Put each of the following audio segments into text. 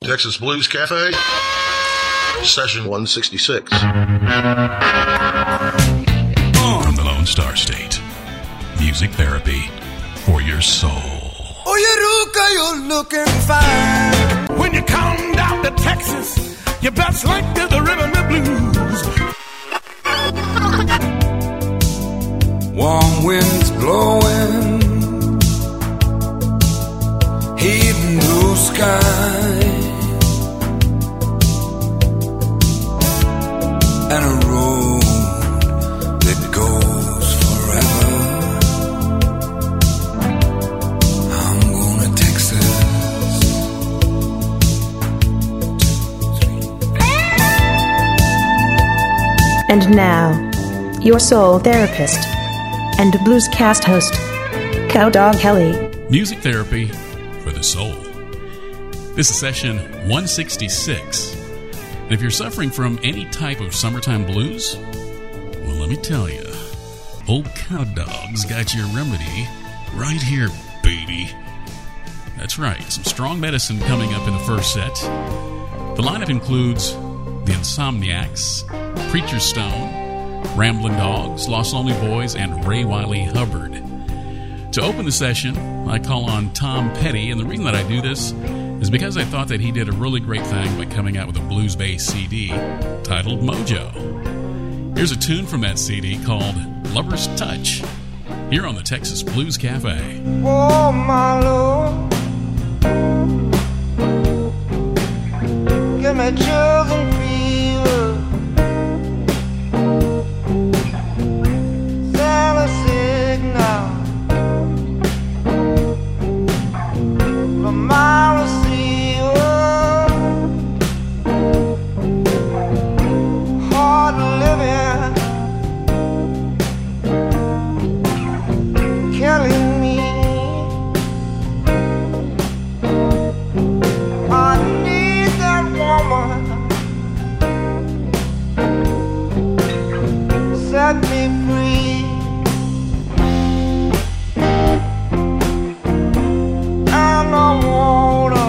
Texas Blues Cafe, session 166. From the Lone Star State, music therapy for your soul. Oh, Eureka, you're looking fine. When you come down to Texas, you best like to the rhythm and blues. Warm winds blowing, heating blue sky, and a road that goes forever. I'm going to Texas. 2, 3. And now, your soul therapist and Bluescast host, Cowdog Kelly. Music therapy for the soul. This is session 166. And if you're suffering from any type of summertime blues, well, let me tell you, old Cowdog's got your remedy right here, baby. That's right, some strong medicine coming up in the first set. The lineup includes the Insomniacs, Preacher Stone, Ramblin' Dogs, Lost Lonely Boys, and Ray Wiley Hubbard. To open the session, I call on Tom Petty, and the reason that I do this is because I thought that he did a really great thing by coming out with a blues-based CD titled Mojo. Here's a tune from that CD called Lover's Touch, here on the Texas Blues Cafe. Oh, my Lord, give me chills and fever. Send a signal from my receiver. Hard living, killing me. I need that woman, set me free. And I wanna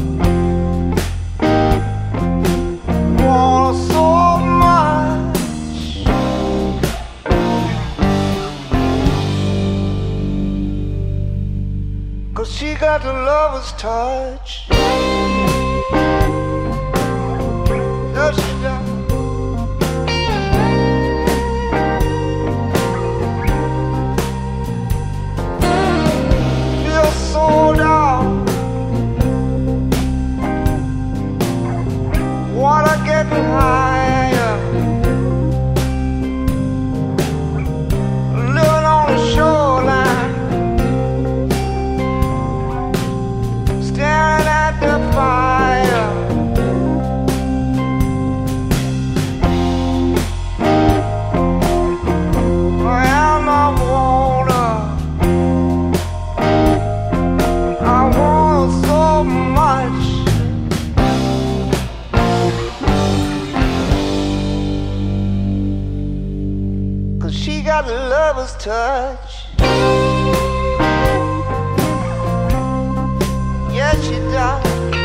so much. 'Cause she got the lover's touch. Yes, she does. Feel so down. Water getting higher. Living on the shoreline. Staring at the fire. And I want so much. She got the lover's touch. Yes, she does.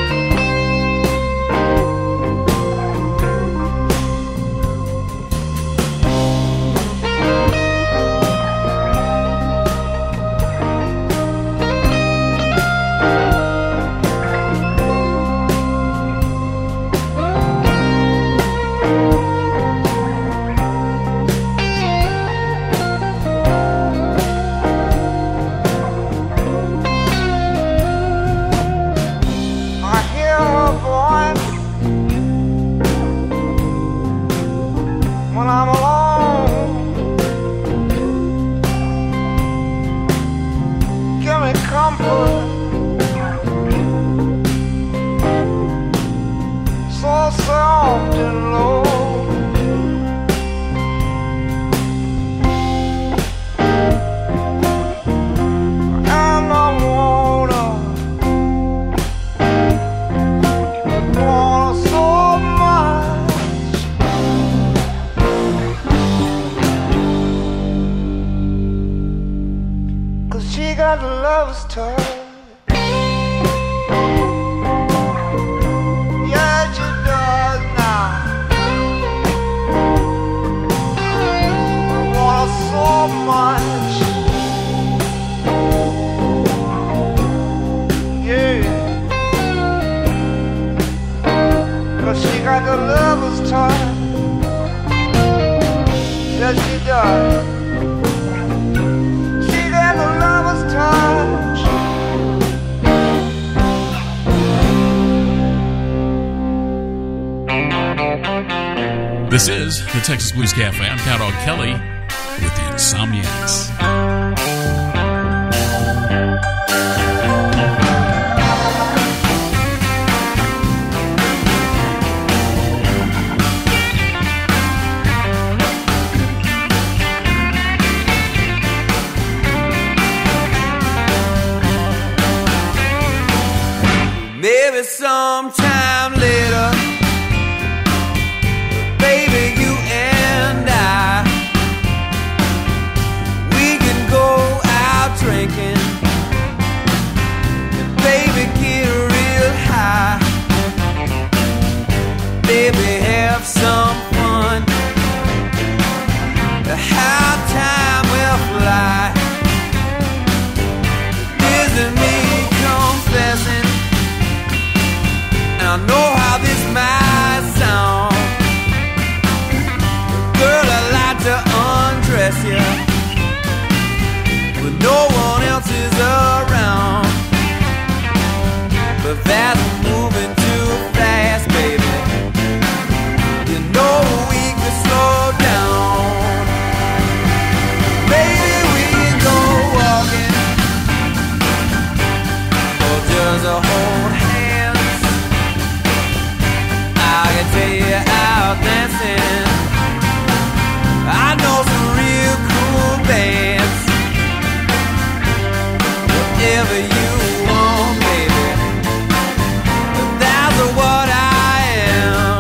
I'm alone. Give me comfort, so soft and low. And I wanna so much. She got the lover's touch. so much. Yeah, 'cause she got the lover's touch. Yes, she does. She got the lover's touch. This is the Texas Blues Cafe. I'm Cowdog Kelly with the Insomniacs. Maybe sometime later, baby, you and I, we can go out drinking and baby get real high. Baby, have some fun. How time will fly. Isn't me confessing? I know how this might sound. Girl, I like to undress you when no one else is around. But that's moving too fast, baby. You know we could slow down. Maybe we can go walking or just a hold hands. I can take you out dancing. I know some real cool bands. Whatever you want, baby. But that's what I am.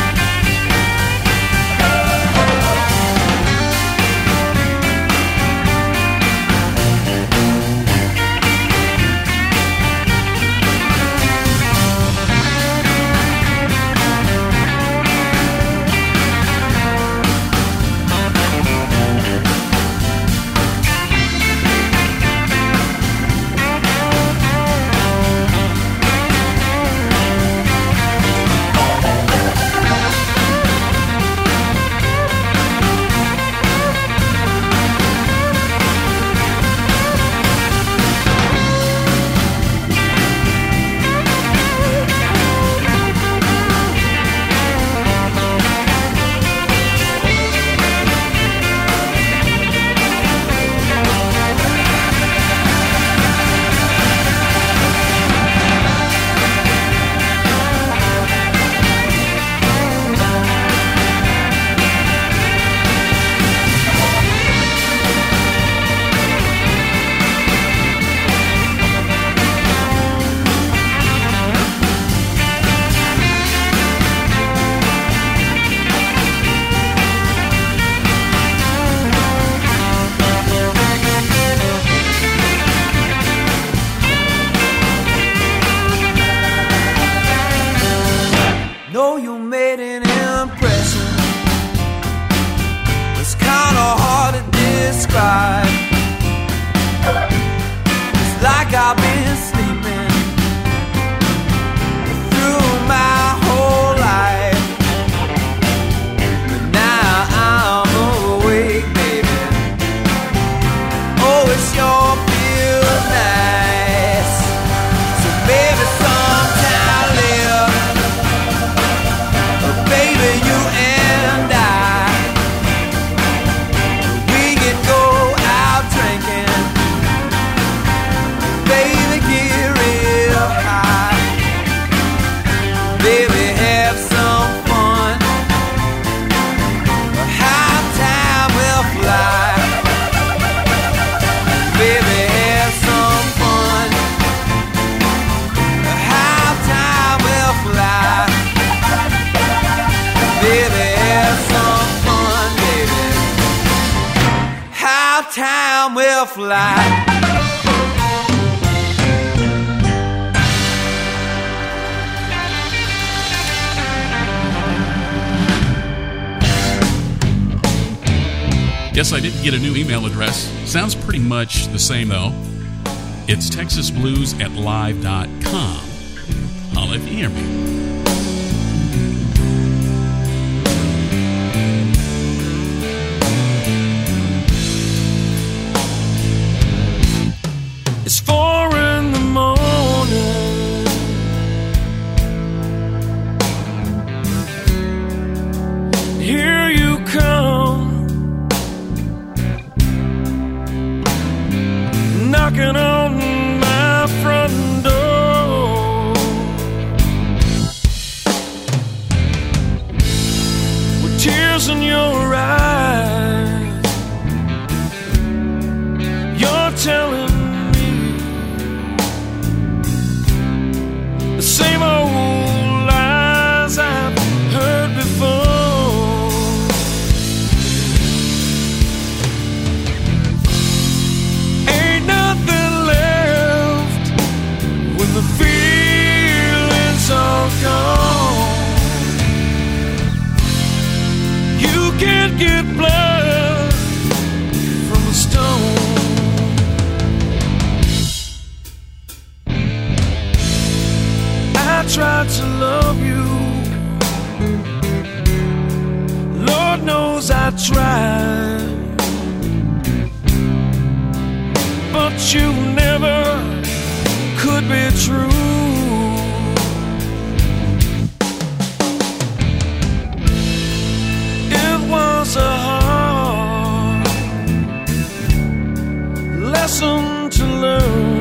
Know you made an impression. It's kinda hard to describe. It's like I've been sleeping through my whole life, but now I'm awake, baby. Oh, it sure feels nice. So maybe sometime later, baby, you and I, we can go out drinking. Baby, get real high. Baby, have some fun. How time will fly. Baby, have some fun. How time will fly. Baby, have some fun, baby. How time will fly. Yes, I did get a new email address. Sounds pretty much the same, though. It's texasblues@live.com. Holla if you hear me. It's 4 in the morning. Here you come, knocking on my front door with tears in your eyes. You're telling the same old lies I've heard before. Ain't nothing left when the feeling's all gone. You can't get blood from a stone. I tried to love you, Lord knows I tried, but you never could be true. It was a hard lesson to learn.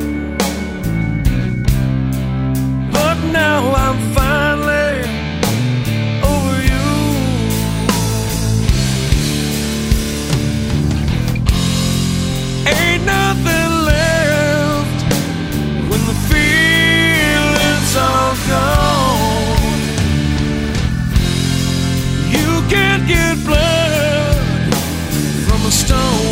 Now I'm finally over you. Ain't nothing left when the feeling's all gone. You can't get blood from a stone.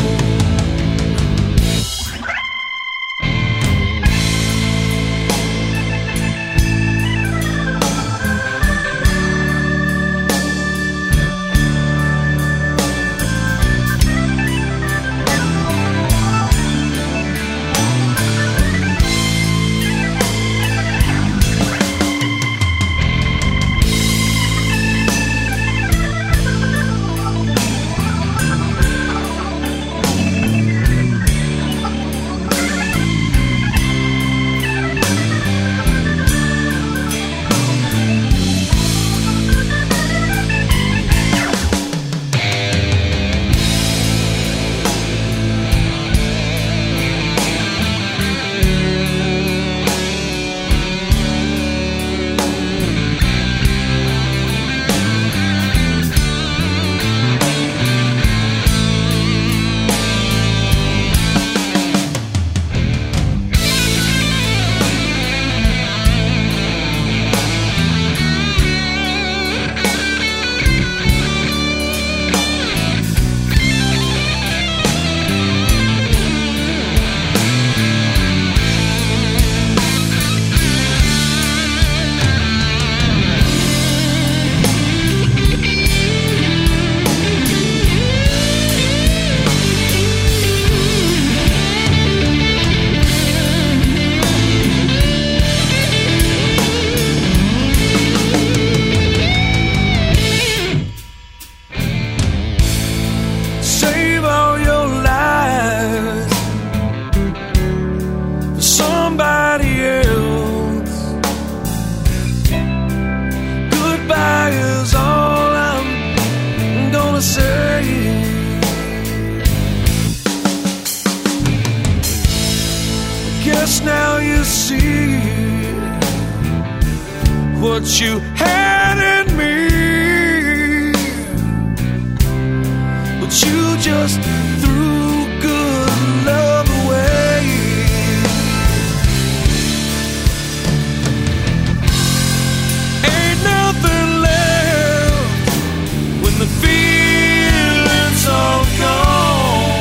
Guess now you see what you had in me, but you just threw good love away. Ain't nothing left when the feeling's all gone.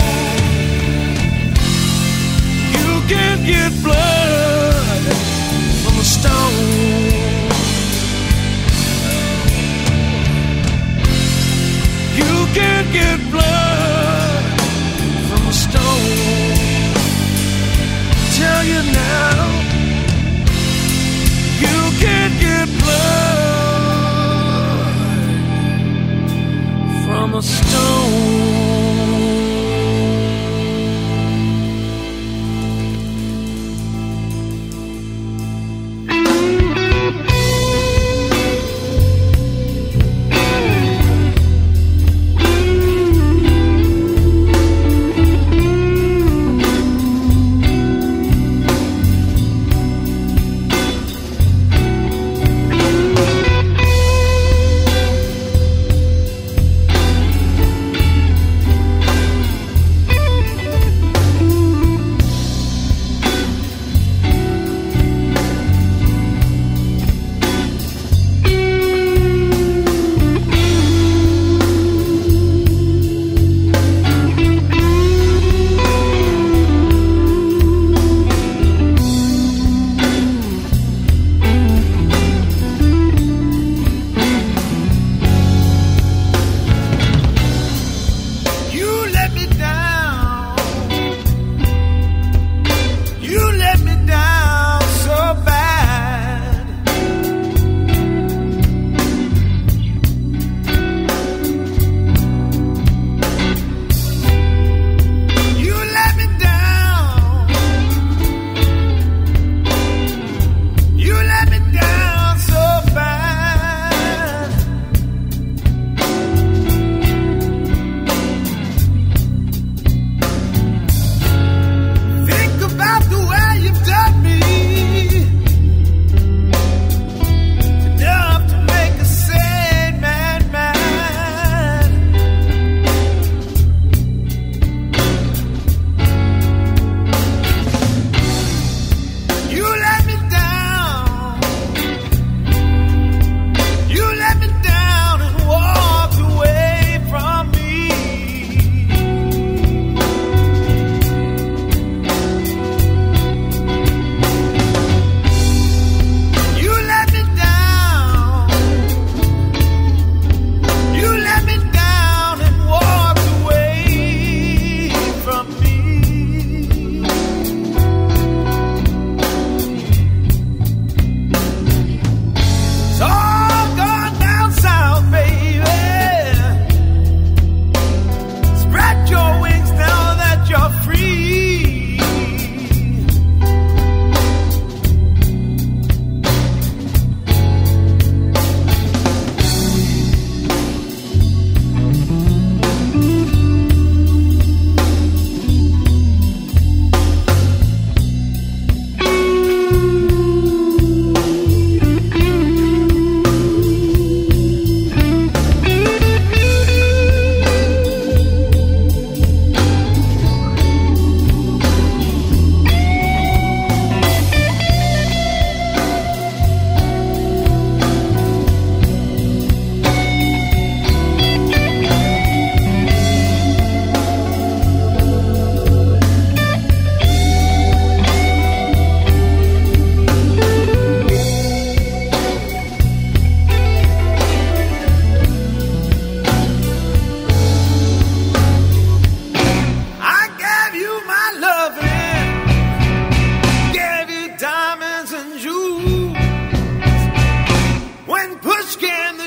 You can't get blood from a stone. You can't get blood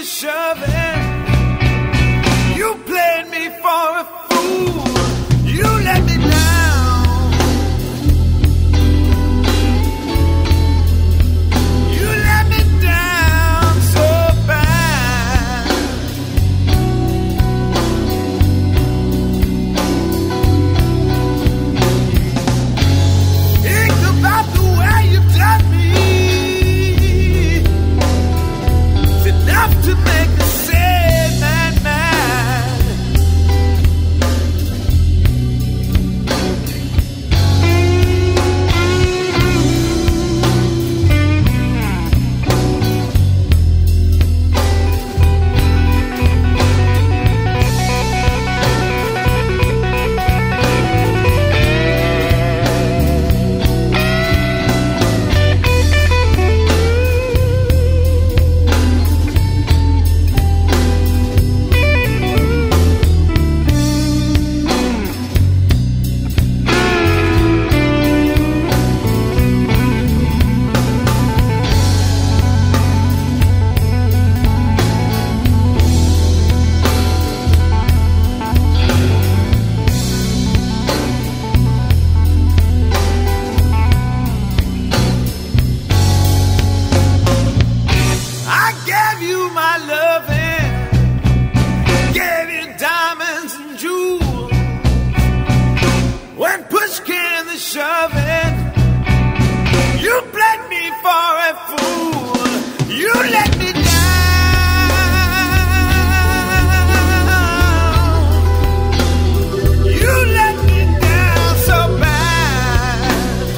shoving. You played me for a fool. You let me down. You let me down so bad. Think about the way you done me. It's enough to make a sad man mad. I gave you my loving, gave you diamonds and jewels. When push came to shoving, you played me for a fool. You let me down. You let me down so bad.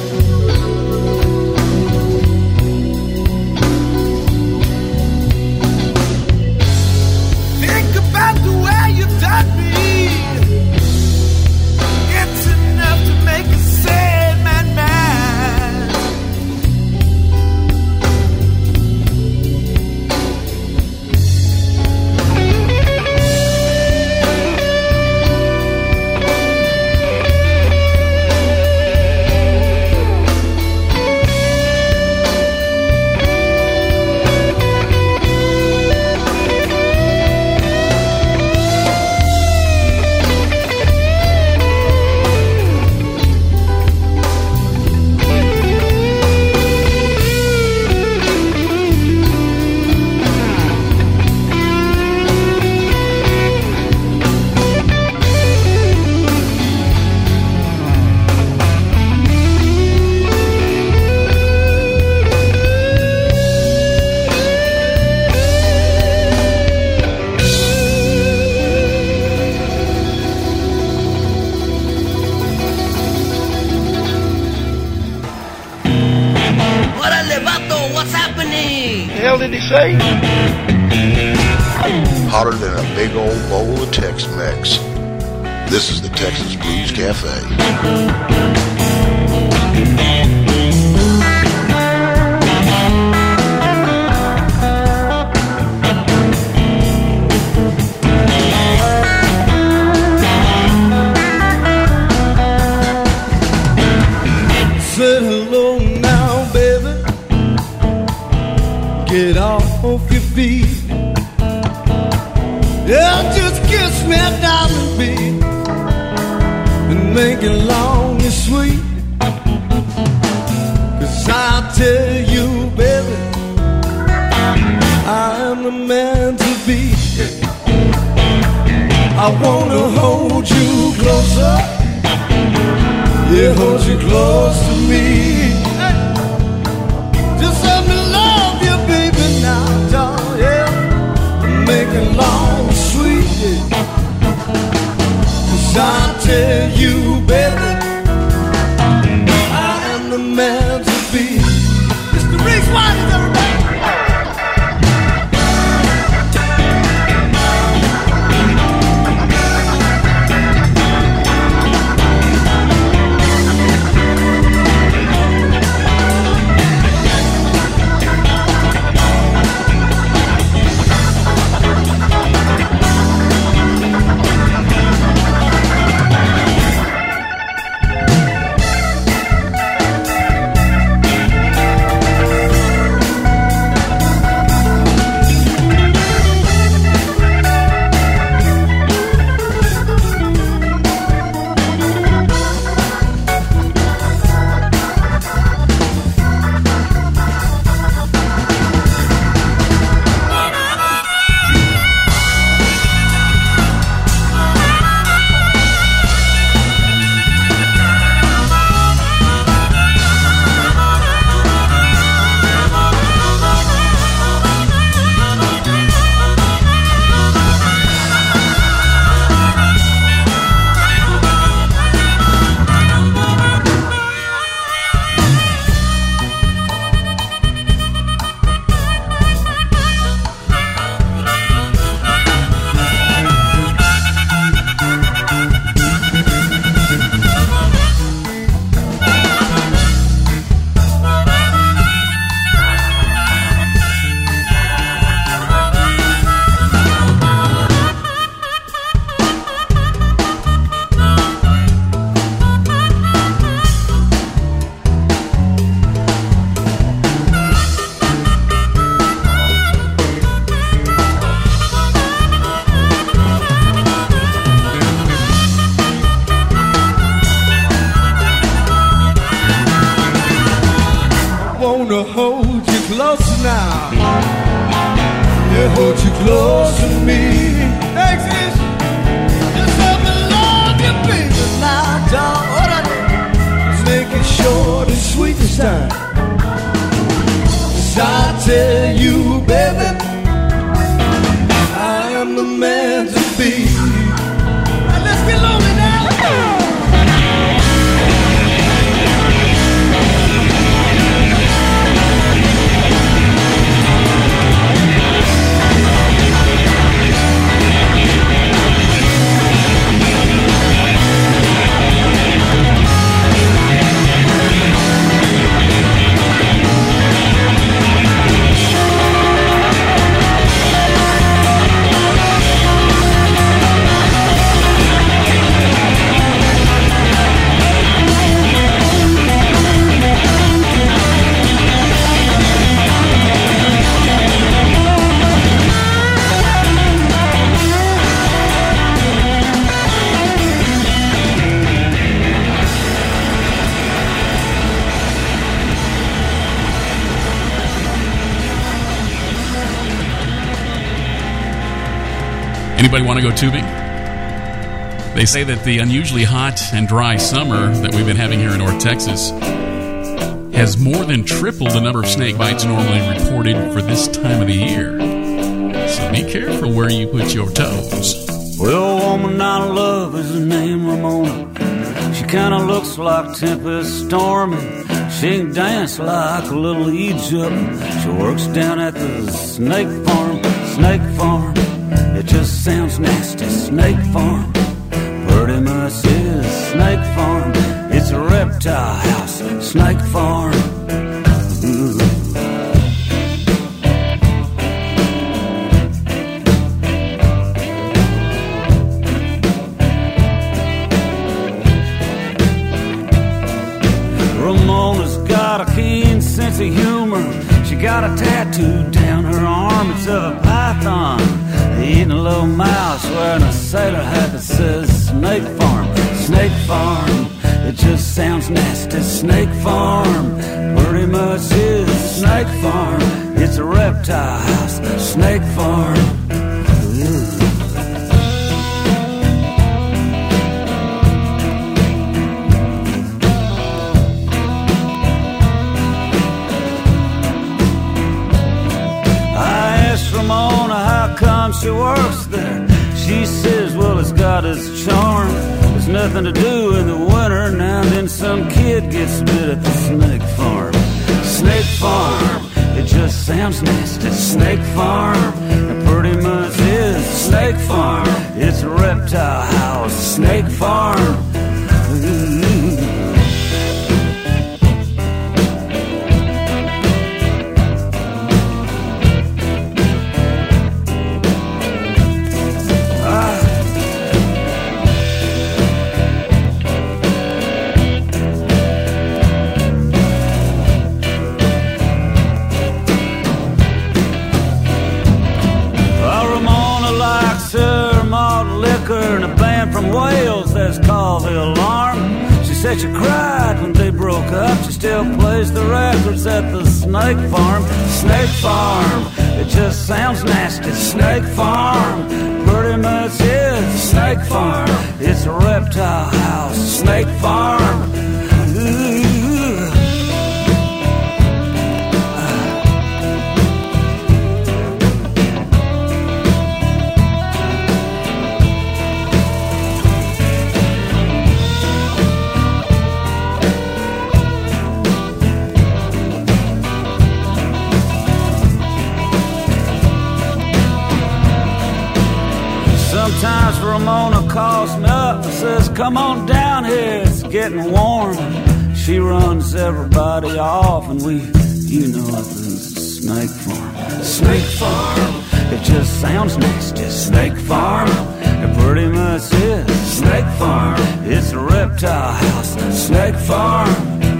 Think about the way you done me. It's enough to make a sad man mad. What's happening? The hell did he say? Hotter than a big old bowl of Tex-Mex. This is the Texas Blues Cafe. Say hello now, baby. Get off your feet. Yeah, just kiss me down the beat and make it long and sweet. 'Cause I'll tell you, baby, I'm the man to be. I wanna hold you closer. Yeah, hold you close to me. Just let me love you, baby, now, darling. Yeah, make it long and sweet. Yeah. 'Cause I tell you, baby, I am the man to be. Mr. Reese, why is everybody? wanna hold you close now. Yeah, hold you close to me. Exit. Just let me love you, baby. Now, dog, what I do? Let's make it short and sweet this time. 'Cause I tell you, baby, I am the man to be. Now let's get lonely now. Anybody want to go tubing? They say that the unusually hot and dry summer that we've been having here in North Texas has more than tripled the number of snake bites normally reported for this time of the year. So be careful where you put your toes. Well, a woman I love is her name Ramona. She kind of looks like Tempest Storm, and she can dance like a little Egypt. She works down at the snake farm, snake farm. It just sounds nasty, snake farm. Pretty much is snake farm. It's a reptile house, snake farm. Ooh. Ramona's got a keen sense of humor. She got a tattoo down her arm. It's of a python eating a little mouse, wearing a sailor hat that says snake farm, snake farm. It just sounds nasty, snake farm. Pretty much is snake farm. It's a reptile house, snake farm. Ooh. She works there. She says, well, it's got its charm. There's nothing to do in the winter. Now and then some kid gets bit at the snake farm. Snake farm. It just sounds nasty. Snake farm. It pretty much is snake farm. It's a reptile house. Snake farm. Ooh. And a band from Wales that's called The Alarm. She said she cried when they broke up. She still plays the records at the snake farm. Snake farm. It just sounds nasty. Snake farm. Pretty much is snake farm. It's a reptile house. Snake farm. Ooh. Sometimes Ramona calls me up and says, come on down here, it's getting warm. She runs everybody off and we, you know, it's a snake farm. Snake farm, it just sounds nasty. Snake farm, it pretty much is. Snake farm, it's a reptile house. Snake farm,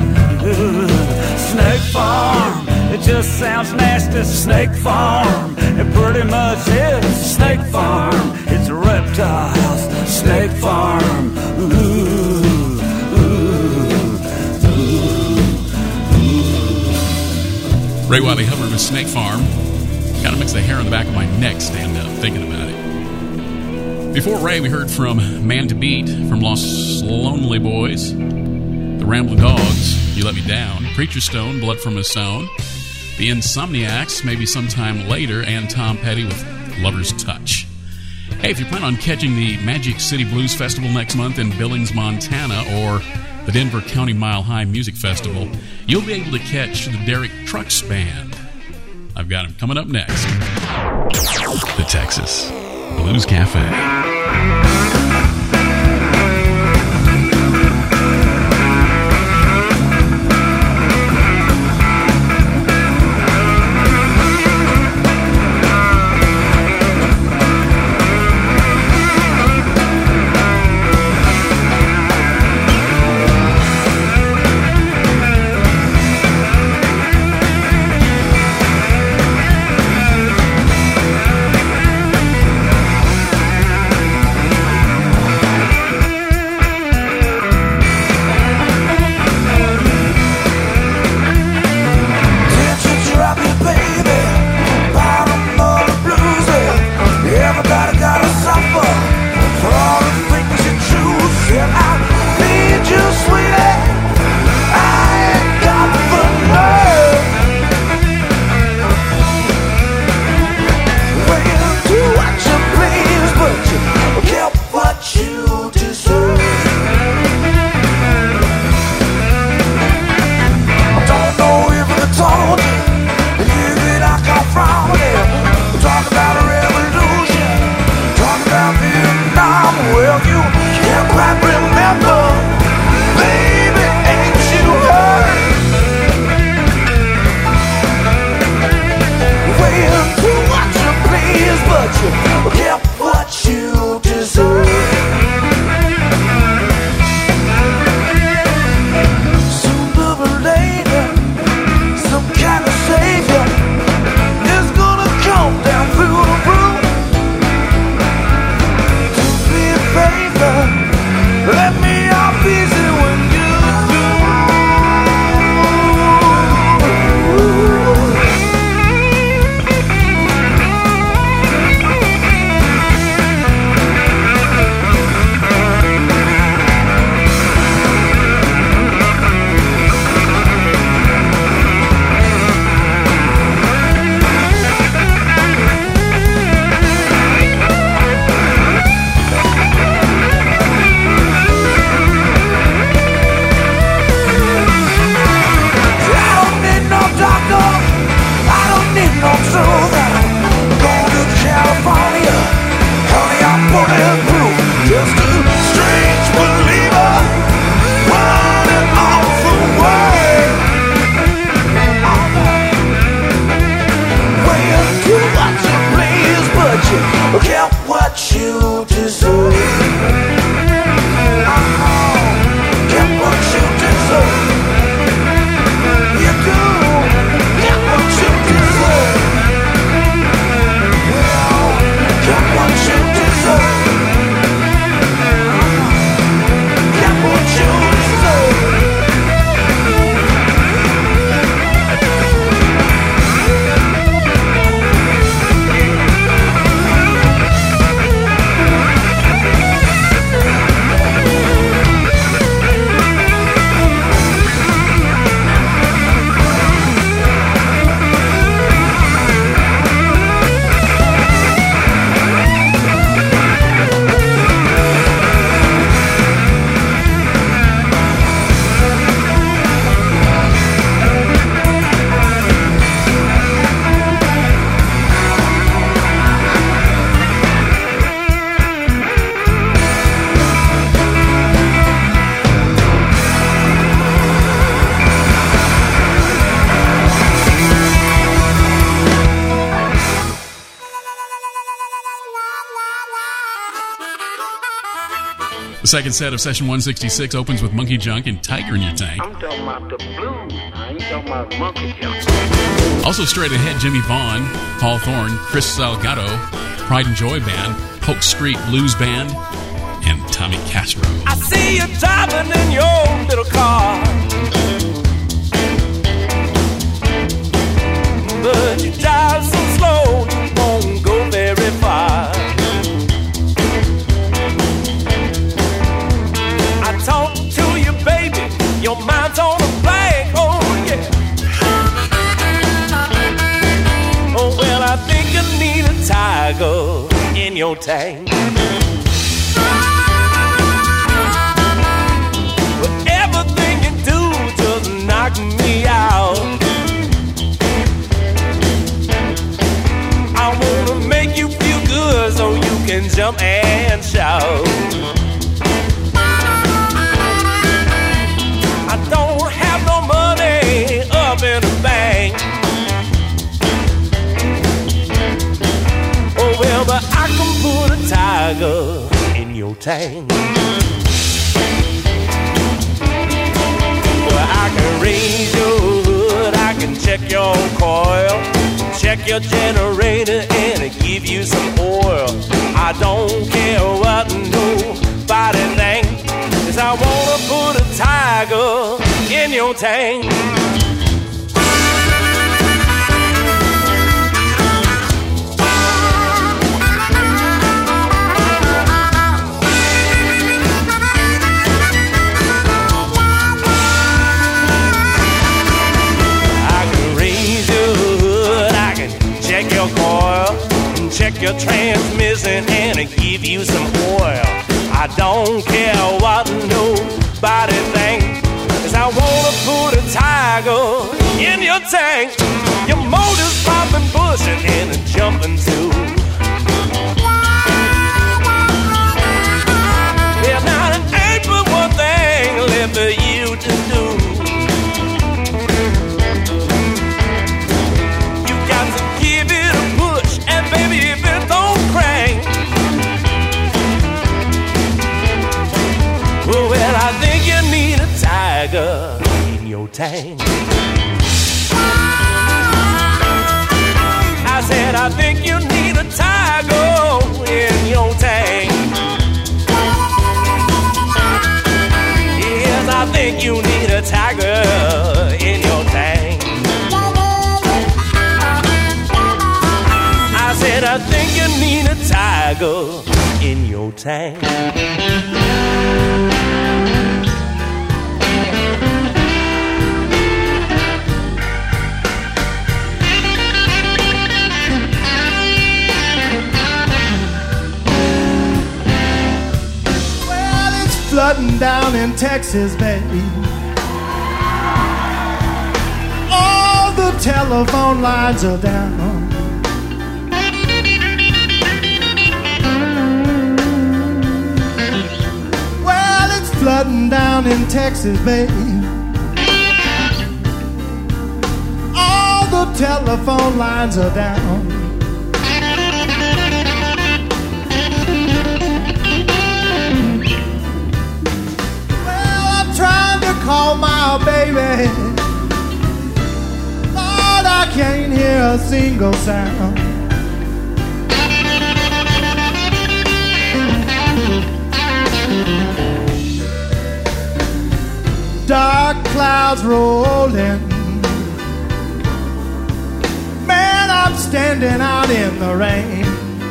snake farm, it just sounds nasty. Snake farm, it pretty much is. Snake farm, it's a reptile house. Snake farm. Ooh, ooh, ooh, ooh. Ray Wiley Hubbard with Snake Farm. Kind of makes the hair on the back of my neck stand up thinking about it. Before Ray, we heard from Man to Beat from Los Lonely Boys, The Rambling Dogs, You Let Me Down, Preacher Stone, Blood from a Stone, The Insomniacs, Maybe Sometime Later, and Tom Petty with Lover's Touch. Hey, if you plan on catching the Magic City Blues Festival next month in Billings, Montana, or the Denver County Mile High Music Festival, you'll be able to catch the Derek Trucks Band. I've got him coming up next. The Texas Blues Cafe. The second set of Session 166 opens with Monkey Junk and Tiger in Your Tank. I'm talking about the blues. I ain't talking about Monkey Junk. Also straight ahead, Jimmy Vaughn, Paul Thorne, Chris Salgado, Pride and Joy Band, Polk Street Blues Band, and Tommy Castro. I see you driving in your little car. but you drive so slow you won't go very far. I talk to you, baby, your mind's on a blank, oh yeah. Oh well, I think you need a tiger in your tank. Well, everything you do just knock me out. I wanna make you feel good so you can jump and shout. I don't have no money up in the bank. Oh well, but I can put a tiger in your tank. Well, I can raise your hood, I can check your coil, check your generator and give you some oil. I don't care what nobody thinks, 'cause I wanna put a tiger in your tank. Your coil, check your transmission and give you some oil. I don't care what nobody thinks, 'cause I wanna put a tiger in your tank. Your motor's popping, pushing and jumping too. Yeah, now it ain't but one thing left for you to do. Baby, if it don't crank, well, I think you need a tiger in your tank. I said, I think you need a tiger in your tank. Yes, I think you need a tiger in your tank. I said, I think you need a tiger in your tank. Well, it's flooding down in Texas, baby. All the telephone lines are down. Flooding down in Texas, baby. All the telephone lines are down. Well, I'm trying to call my baby. Lord, I can't hear a single sound. Dark clouds rolling. Man, I'm standing out in the rain.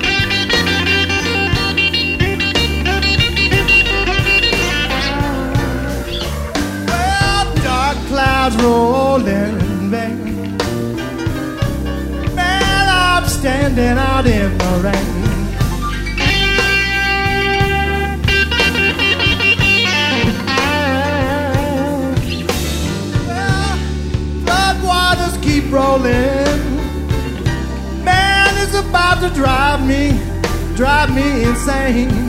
Well, dark clouds rolling, baby. Man, I'm standing out in the rain. Keep rolling. Man is about to drive me insane.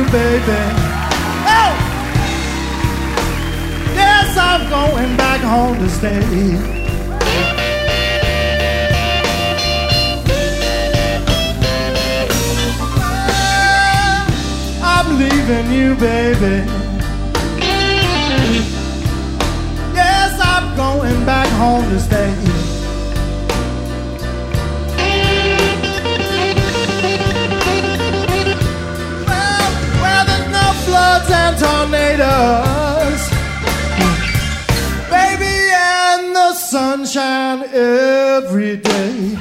baby. Oh! Yes, I'm going back home to stay. I'm leaving you, baby. Yes, I'm going back home to stay. Well, where there's no floods and tornadoes, baby, and the sunshine every day.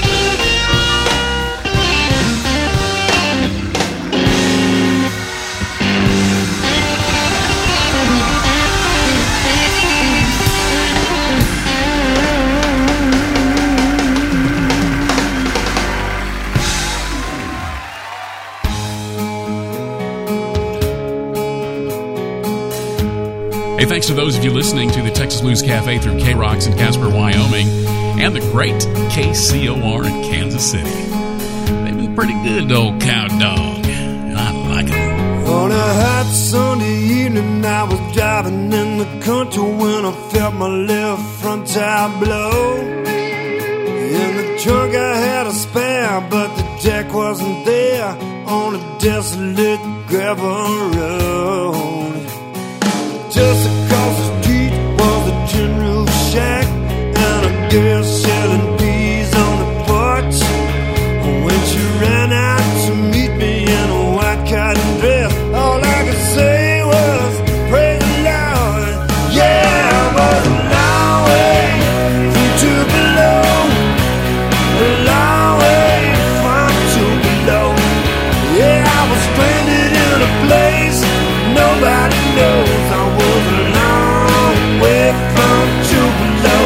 Hey, thanks to those of you listening to the Texas Blues Cafe through K-Rocks in Casper, Wyoming, and the great KCOR in Kansas City. They've been pretty good, old Cow Dog. I like them. On a hot Sunday evening, I was driving in the country when I felt my left front tire blow. In the trunk I had a spare, but the jack wasn't there on a desolate gravel road. Just across the street was a tin roof shack and a girl selling peas on the porch. When she ran out to meet me in a white cotton dress, all I could say was, praise the Lord. Yeah, I was a long way from Tupelo, a long way from Tupelo. Yeah, I was stranded in a place nobody knows. I was a long way from Tupelo.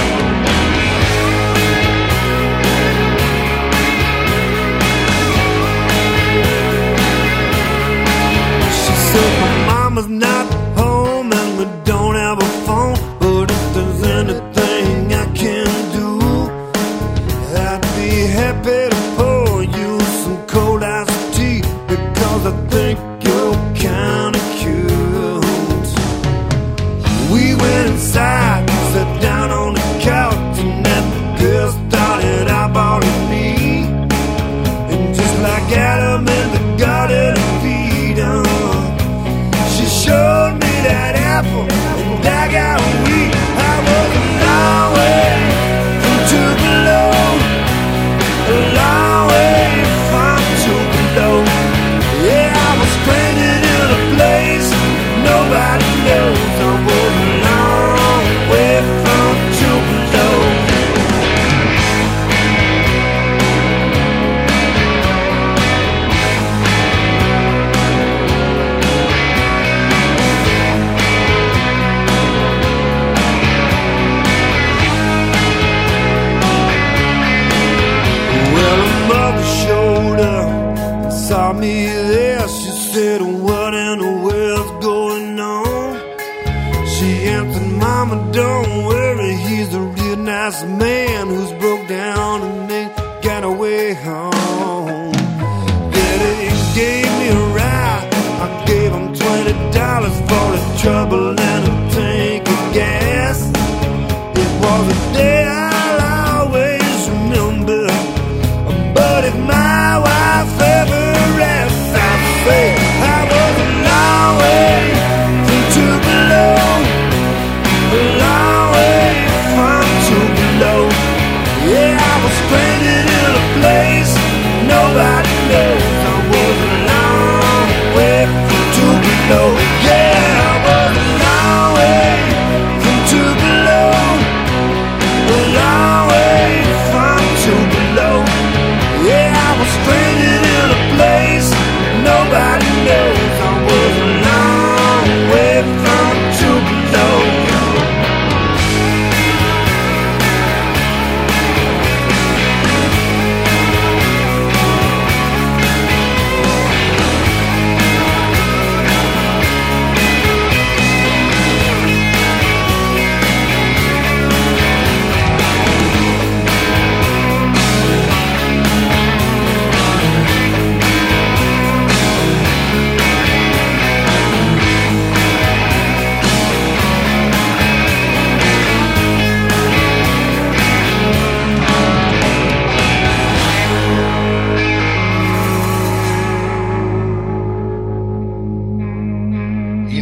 She said my mama's not home and we don't have a phone, but if there's anything I can do, I'd be happy to pour you some cold iced tea, because I think you're kinda cute. We went inside, sat down on the couch, and that girl started eyeballing me. And just like Adam in the Garden of Eden, she showed me that apple, and I got weak. I was a long way from Tupelo, a long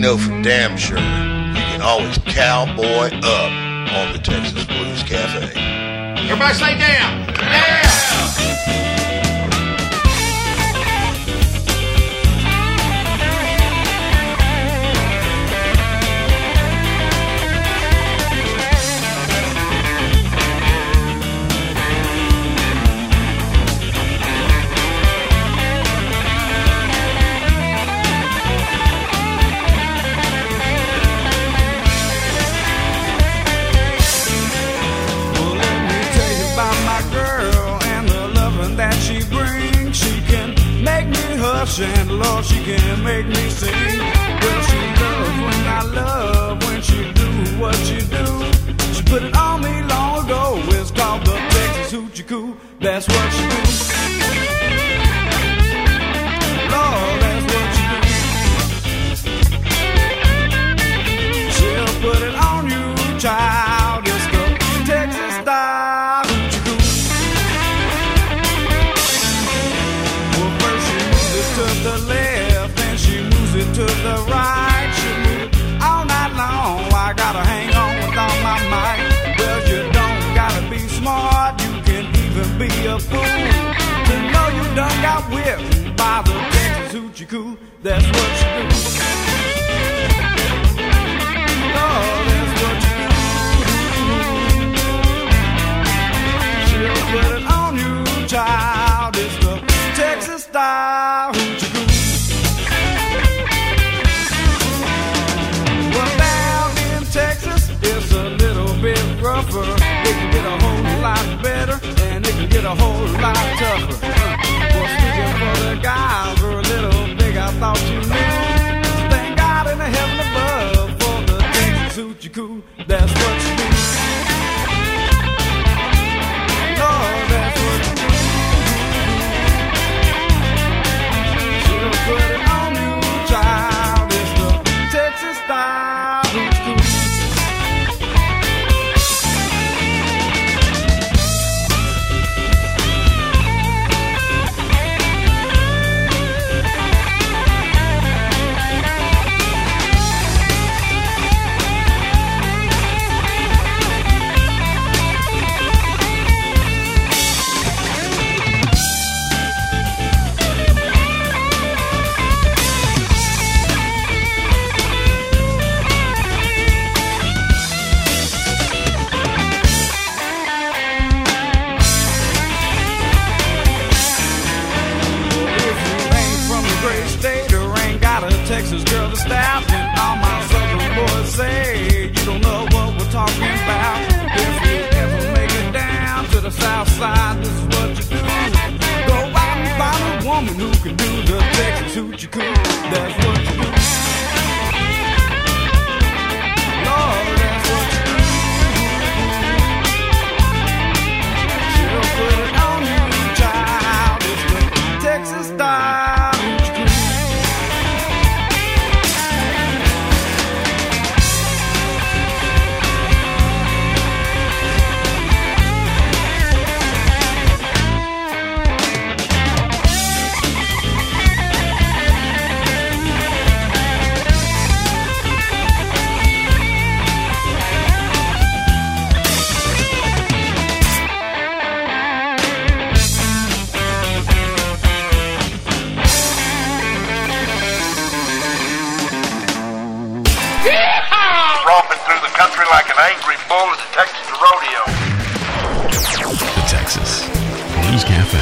know for damn sure you can always cowboy up on the Texas Blues Cafe. Everybody say damn! Damn! And Lord, she can make me sing. Well, she loves when I love, when she do what she do. She put it on me long ago. It's called the Texas Hoochie Coo. That's what she do. Lord, that's what she do. She'll put it on you, child. It's the Texas style Hoochie Coo. To the left and she moves it to the right. She moves it all night long. I gotta hang on with all my might. Well, you don't gotta be smart. You can even be a fool to know you done got whipped by the Texas Hoochie Coo. That's what you do. Oh, that's what you do. She'll put it on you, child. It's the Texas style Hoochie Coo. Well, down in Texas, it's a little bit rougher. It can get a whole lot better, and it can get a whole lot tougher. Well, speaking for the guys who are a little big, I thought you knew. Thank God in the heaven above for the Texas Hoochie Coo. That's what you do. Lord, that's what you do. Put it on you, child. It's the Texas style Hoochie Coo. Texas girl to stop, and all my southern boys say you don't know what we're talking about. If you ever make it down to the south side, this is what you do. Go out and find a woman who can do the Texas Hoochie Coo. That's what you do. Lord, that's what you do. She'll put it on you, child. It's the Texas style Hoochie Coo. Country like an angry bull at the Texas rodeo. The Texas Blues Cafe.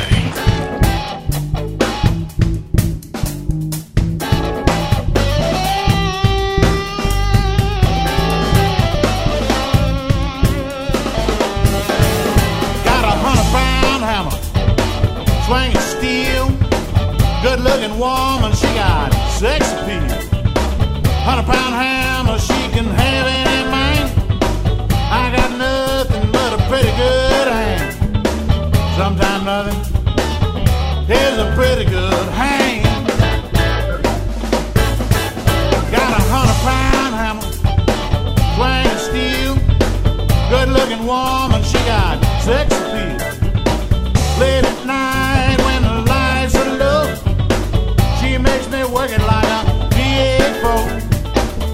Got a 100-pound hammer, swinging steel. Good-looking woman, she got sex appeal. 100-pound hammer, she can have any man. I got nothing but a pretty good hand. Sometimes nothing is a pretty good hand. Got a 100-pound hammer, swinging steel. Good-looking woman, she got sex appeal. Late at night when the lights are low, she makes me work it like a PA4.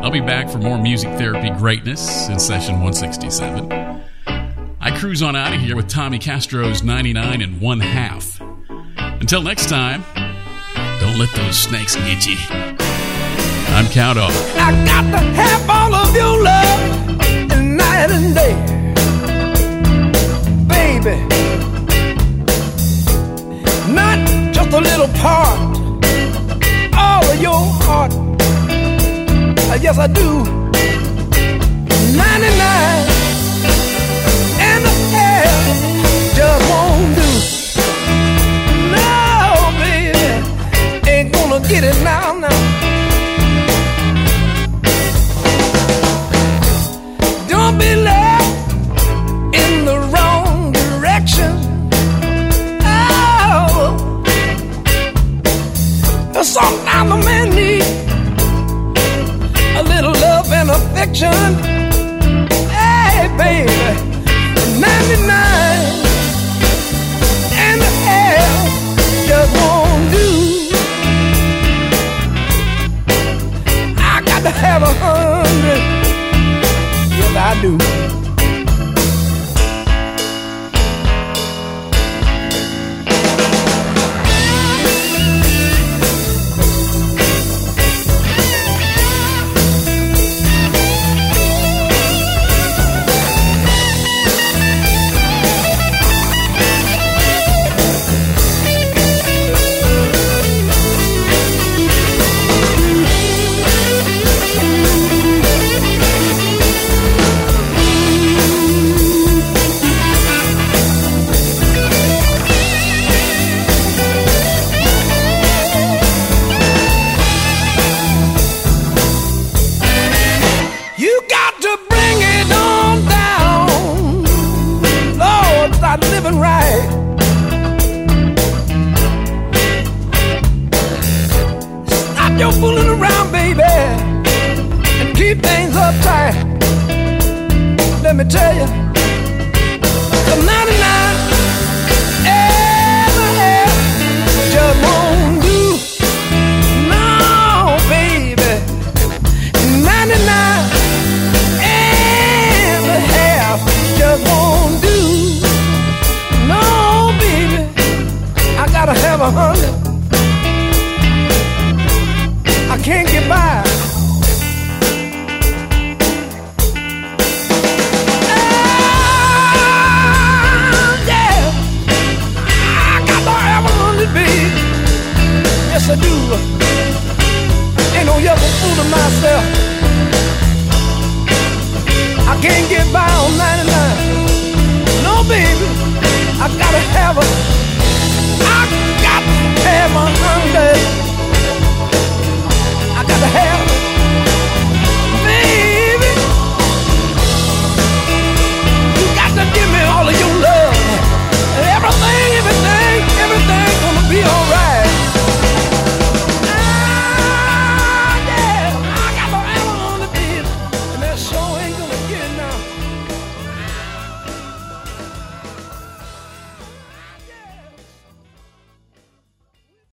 I'll be back for more music therapy greatness in session 167. I cruise on out of here with Tommy Castro's 99 1/2. Until next time, don't let those snakes get you. I'm Cowdog. I got to have all of your love night and day, baby. Not just a little part, all of your heart. Yes, I do. 99 and a half just won't do. No, baby, ain't gonna get it now. Don't be led in the wrong direction. Oh, sometimes a man needs a little love and affection. Hey, baby, 99 and a half just won't do. I got to have 100. Yes, I do. You're fooling around, baby, and keep things uptight. Let me tell you, the 99 and a half just won't do. No, baby, 99 and a half just won't do. No, baby, I gotta have 100. I can't get by. Yeah, I got to have 100, baby. Yes, I do. Ain't no use for fooling myself. I can't get by on 99. No, baby, I gotta have 100.